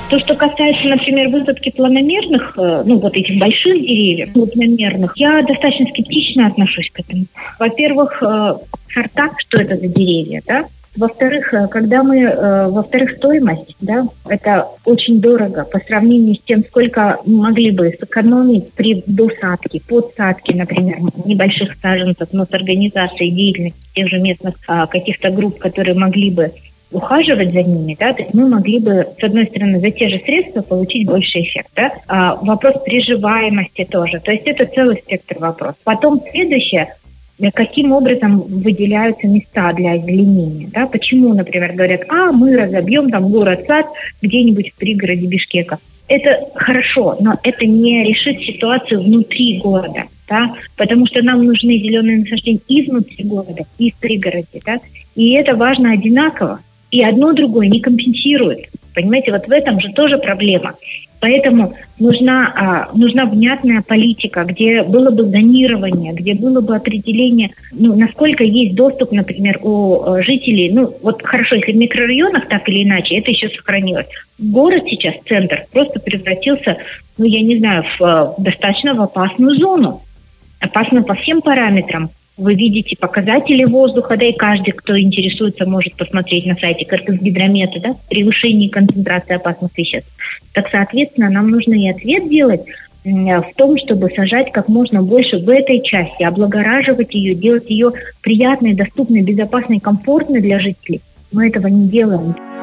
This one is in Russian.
То, что касается, например, высадки планомерных, этих больших деревьев, планомерных, я достаточно скептично отношусь к этому. Во-первых, сорта, что это за деревья, да? Во-вторых, стоимость, да, это очень дорого по сравнению с тем, сколько могли бы сэкономить при досадке, подсадке, например, небольших саженцев, но с организацией деятельности тех же местных каких-то групп, которые могли бы ухаживать за ними, да, то есть мы могли бы, с одной стороны, за те же средства получить больший эффект, да. Вопрос приживаемости тоже, то есть это целый спектр вопросов. Потом следующее, каким образом выделяются места для озеленения, да, почему, например, говорят, мы разобьем там город-сад где-нибудь в пригороде Бишкека. Это хорошо, но это не решит ситуацию внутри города, да, потому что нам нужны зеленые насаждения и внутри города, и в пригороде, да, и это важно одинаково, и одно другое не компенсирует, понимаете, вот в этом же тоже проблема. Поэтому нужна внятная политика, где было бы зонирование, где было бы определение, насколько есть доступ, например, у жителей. Хорошо, если в микрорайонах так или иначе, это еще сохранилось. Город сейчас, центр, просто превратился, в достаточно в опасную зону. Опасно по всем параметрам. Вы видите показатели воздуха, да, и каждый, кто интересуется, может посмотреть на сайте Кыргызгидромета, да, превышение концентрации опасных веществ. Так, соответственно, нам нужно и ответ делать в том, чтобы сажать как можно больше в этой части, облагораживать ее, делать ее приятной, доступной, безопасной, комфортной для жителей. Мы этого не делаем.